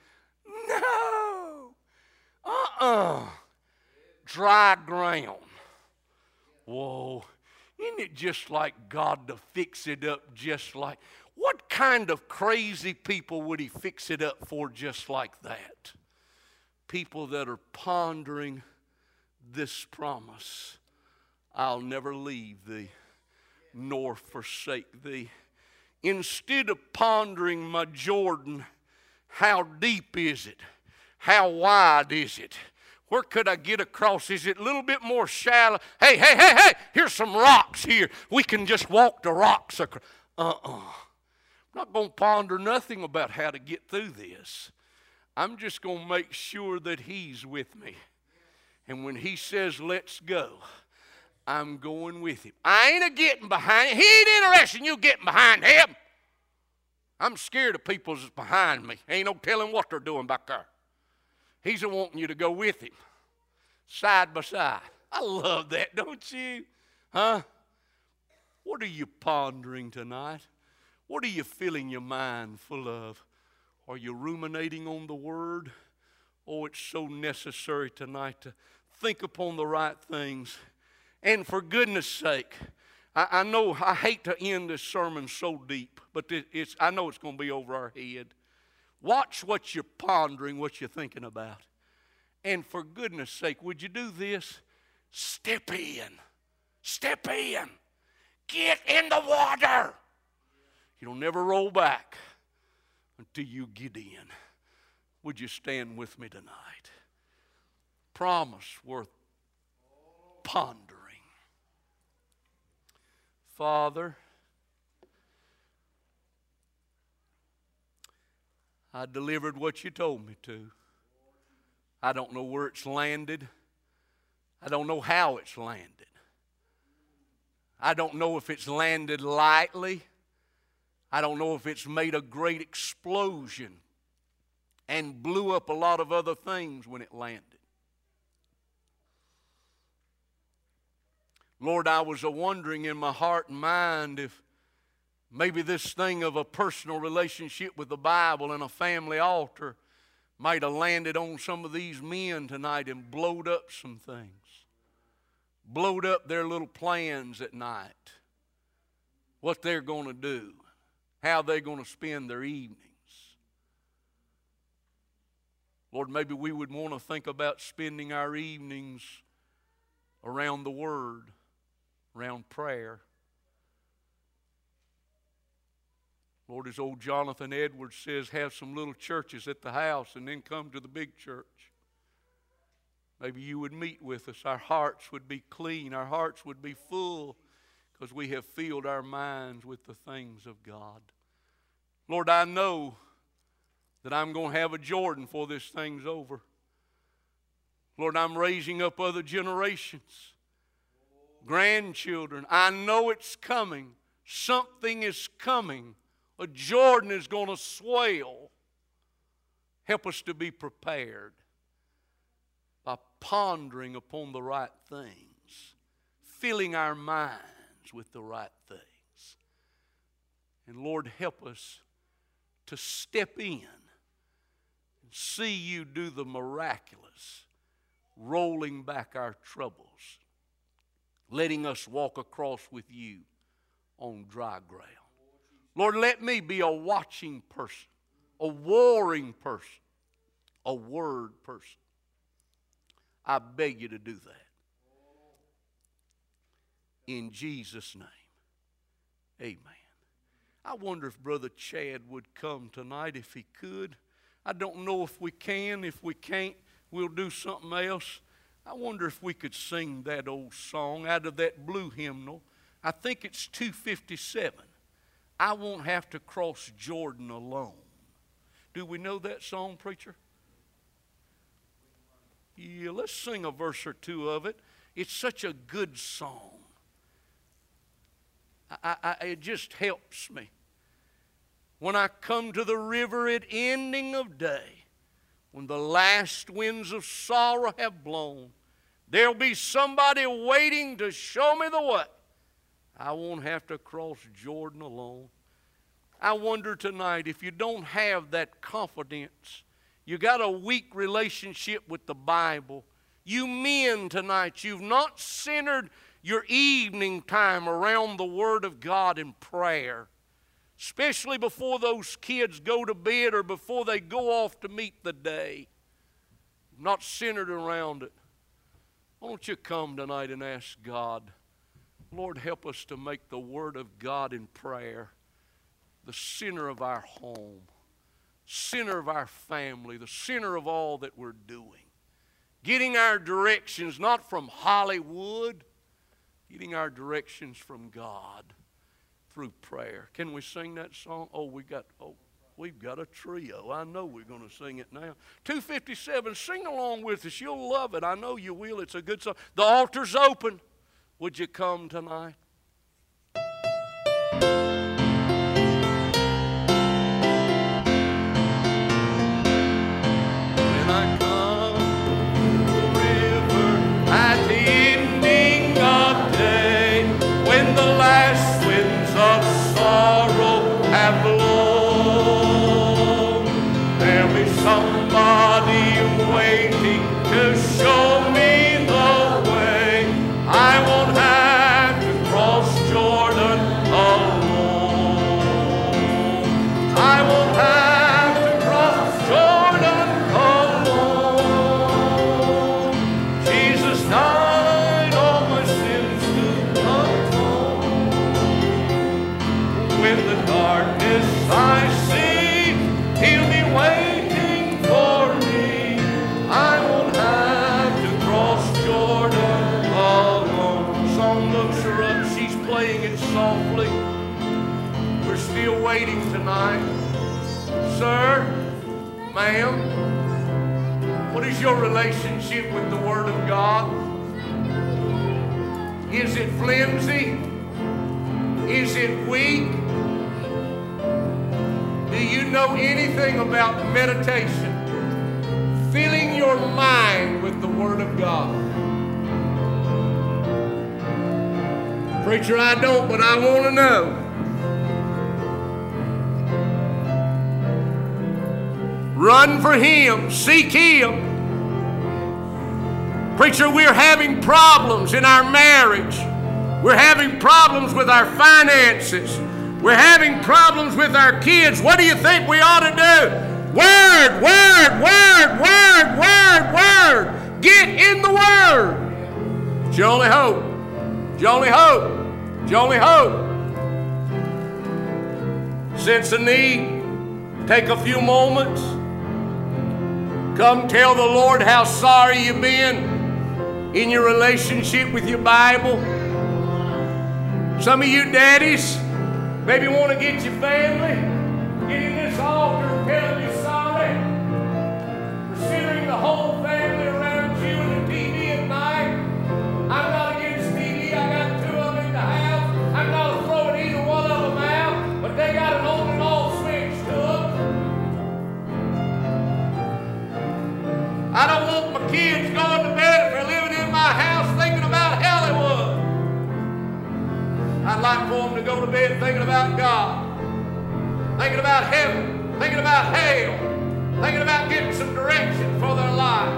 Speaker 1: No. Dry ground. Whoa. Isn't it just like God to fix it up just like? What kind of crazy people would he fix it up for just like that? People that are pondering this promise. I'll never leave thee nor forsake thee. Instead of pondering my Jordan, how deep is it? How wide is it? Where could I get across? Is it a little bit more shallow? Hey, here's some rocks here. We can just walk the rocks across. I'm not going to ponder nothing about how to get through this. I'm just going to make sure that he's with me. And when he says, let's go, I'm going with him. I ain't a-getting behind him. He ain't interested in you getting behind him. I'm scared of people that's behind me. Ain't no telling what they're doing back there. He's wanting you to go with him, side by side. I love that, don't you? Huh? What are you pondering tonight? What are you filling your mind full of? Are you ruminating on the Word? Oh, it's so necessary tonight to think upon the right things. And for goodness sake, I know I hate to end this sermon so deep, but I know it's going to be over our head. Watch what you're pondering, what you're thinking about. And for goodness sake, would you do this? Step in. Step in. Get in the water. You'll never roll back until you get in. Would you stand with me tonight? Promise worth pondering. Father, I delivered what you told me to. I don't know where it's landed. I don't know how it's landed. I don't know if it's landed lightly. I don't know if it's made a great explosion and blew up a lot of other things when it landed. Lord, I was wondering in my heart and mind if maybe this thing of a personal relationship with the Bible and a family altar might have landed on some of these men tonight and blowed up some things. Blowed up their little plans at night. What they're going to do. How they're going to spend their evenings. Lord, maybe we would want to think about spending our evenings around the Word, around prayer. Lord, as old Jonathan Edwards says, have some little churches at the house and then come to the big church. Maybe you would meet with us. Our hearts would be clean. Our hearts would be full because we have filled our minds with the things of God. Lord, I know that I'm going to have a Jordan before this thing's over. Lord, I'm raising up other generations, grandchildren. I know it's coming. Something is coming. A Jordan is going to swell. Help us to be prepared by pondering upon the right things, filling our minds with the right things. And Lord, help us to step in and see you do the miraculous, rolling back our troubles, letting us walk across with you on dry ground. Lord, let me be a watching person, a warring person, a word person. I beg you to do that. In Jesus' name, amen. I wonder if Brother Chad would come tonight if he could. I don't know if we can. If we can't, we'll do something else. I wonder if we could sing that old song out of that blue hymnal. I think it's 257. I won't have to cross Jordan alone. Do we know that song, preacher? Yeah, let's sing a verse or two of it. It's such a good song. It just helps me. When I come to the river at ending of day, when the last winds of sorrow have blown, there'll be somebody waiting to show me the way. I won't have to cross Jordan alone. I wonder tonight if you don't have that confidence, you got a weak relationship with the Bible. You men tonight, you've not centered your evening time around the Word of God in prayer, especially before those kids go to bed or before they go off to meet the day. Not centered around it. Why don't you come tonight and ask God, Lord, help us to make the Word of God in prayer the center of our home, center of our family, the center of all that we're doing. Getting our directions not from Hollywood, getting our directions from God through prayer. Can we sing that song? We've got a trio. I know we're going to sing it now. 257, sing along with us. You'll love it. I know you will. It's a good song. The altar's open. Would you come tonight? When I come to the river at the ending of day, when the last winds of sorrow have blown, there'll be somebody waiting to show me the way. I won't have to cross Jordan alone. I won't have to cross Jordan alone. Jesus died all my sins to atone. When the darkness I see, He'll be waiting for me. I won't have to cross Jordan alone. Song looks her up, she's playing it softly. We're still waiting tonight. Sir, ma'am, what is your relationship with the Word of God? Is it flimsy? Is it weak? Do you know anything about meditation? Filling your mind with the Word of God. Preacher, I don't, but I want to know. Run for Him. Seek Him. Preacher, we're having problems in our marriage. We're having problems with our finances. We're having problems with our kids. What do you think we ought to do? Word, word, word, word, word, word. Get in the Word. It's your only hope. It's your only hope. It's your only hope. Sense a need. Take a few moments. Come tell the Lord how sorry you've been in your relationship with your Bible. Some of you daddies maybe want to get your family, get in this altar and tell them you're sorry for centering the whole family around you and the TV at night. I'm not against TV. I got two of them in the house. I'm not throwing either one of them out, but they got an on and off switch to them. kids going to bed if they're living in my house thinking about Hollywood. I'd like for them to go to bed thinking about God, thinking about heaven, thinking about hell, thinking about getting some direction for their life.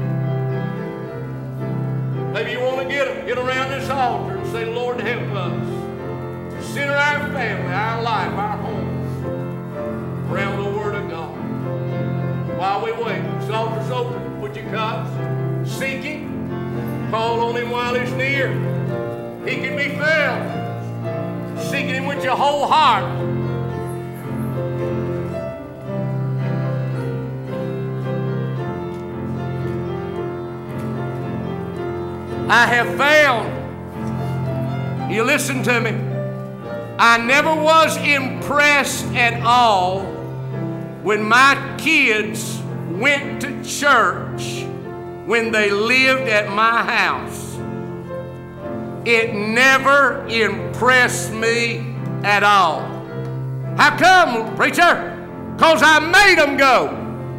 Speaker 1: Maybe you want to get around this altar and say, Lord, help us. Center our family, our life, our homes around the Word of God. While we wait, this altar's open. Would you come? Seek Him. Call on Him while He's near. He can be found. Seeking Him with your whole heart. I have found, you listen to me, I never was impressed at all when my kids went to church when they lived at my house. It never impressed me at all. How come, preacher? Because I made them go.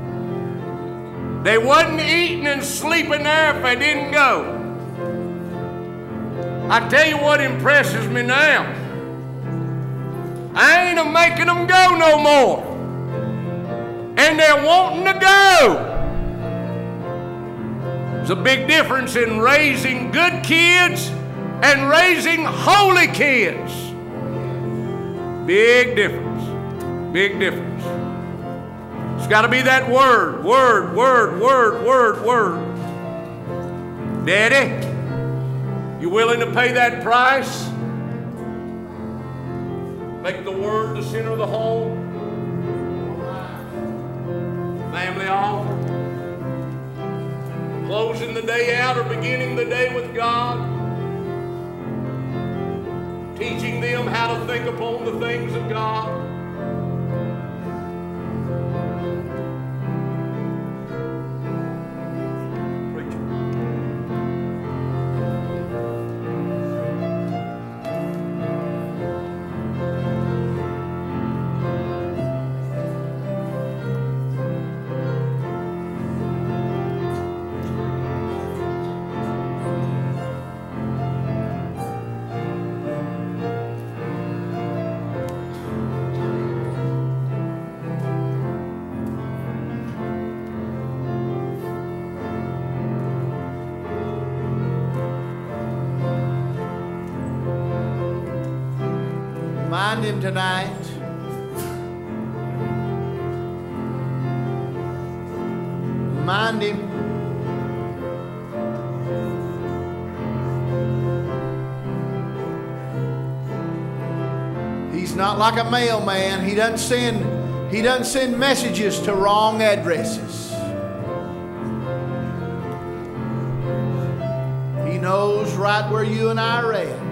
Speaker 1: They wasn't eating and sleeping there if they didn't go. I tell you what impresses me now. I ain't making them go no more. And they're wanting to go. There's a big difference in raising good kids and raising holy kids. Big difference. Big difference. It's got to be that word, word, word, word, word, word. Daddy, you willing to pay that price? Make the Word the center of the home. Family altar. Closing the day out or beginning the day with God. Teaching them how to think upon the things of God.
Speaker 3: Remind him tonight. Remind him. He's not like a mailman. He doesn't send messages to wrong addresses. He knows right where you and I are at.